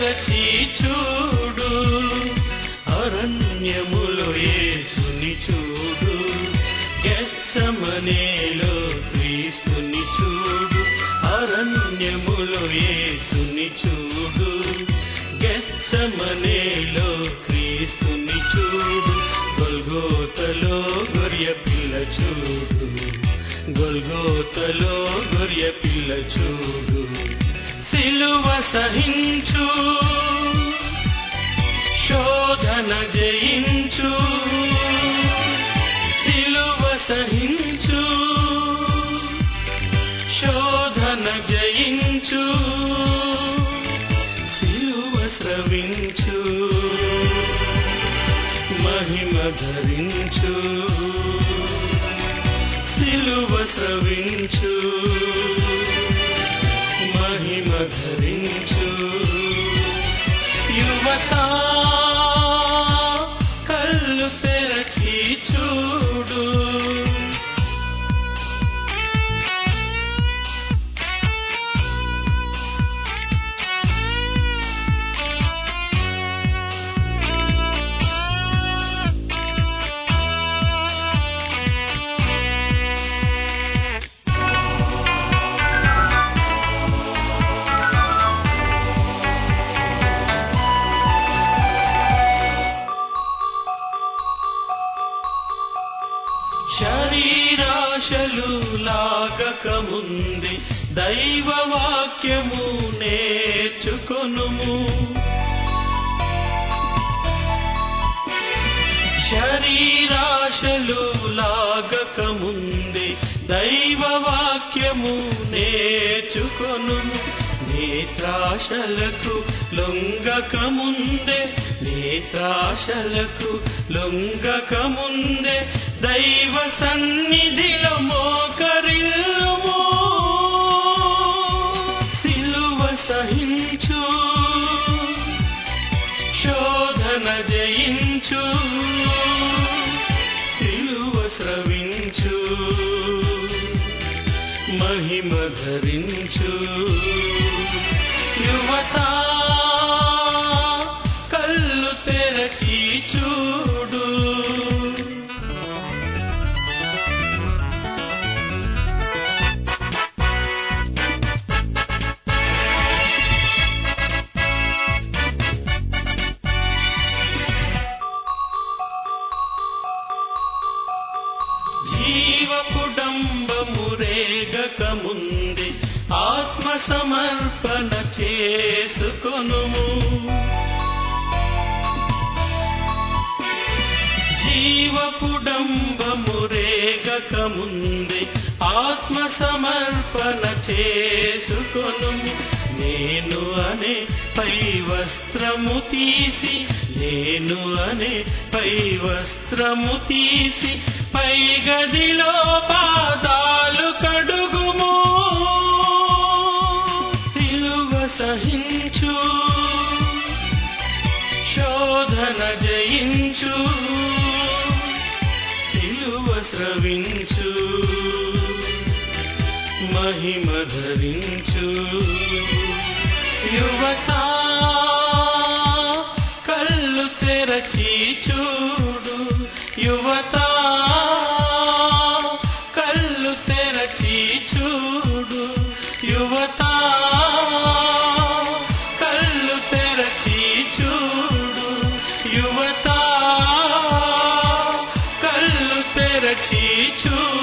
తెరచి చూడు, అరణ్యములో యేసుని చూడు, గెత్సెమనేలో క్రీస్తుని చూడు, అరణ్యములో యేసుని చూడు, గెత్సెమనేలో క్రీస్తుని చూడు, గొల్గోతలో గొర్రె పిల్ల చూడు, గొల్గోతలో గొర్రె పిల్ల చూడు, సిలువ సహించు, శోధన జయించు, సిలువ సహించు, శోధన జయించు, సిలువ స్రవించు, మహిమ ధరించు, సిలువ స్రవించు, మహిమ ధరించు. యువత కళ్ళు తెరచి చూడు, శరీరాశలు లాగక ముందే దైవ వాక్యము నేర్చుకొనుము, శరీరాశలు లాగక ముందే దైవ వాక్యము నేర్చుకొనుము, నేత్రాశలకు లొంగక ముందే, నేత్రాశలకు లొంగక ముందే దైవ సన్నిధిలో మోకరిల్లుము, సిలువ సహించు, శోధన జయించు, సిలువ స్రవించు, మహిమ ధరించు. యువత కళ్ళు తెరచి చూడు, జీవపుడంబము రేగక ముందే ఆత్మ సమర్పణ చేసుకొనుము, జీవపుడంబము రేగక ముందే ఆత్మ సమర్పణ చేసుకొనుము, నేను అనే పై వస్త్రము తీసి, నేను అనే పై వస్త్రము తీసి, పై గదిలో పాదాలు కడుగుము, సిలువ సహించు, శోధన జయించు, సిలువ స్రవించు, మహిమ ధరించు. యువత కళ్ళు తెరచి చూడు, యువత కళ్ళు తెరచి చూడు, యువత కళ్ళు తెరచి చూడు, యువత కళ్ళు తెరచి చూడు.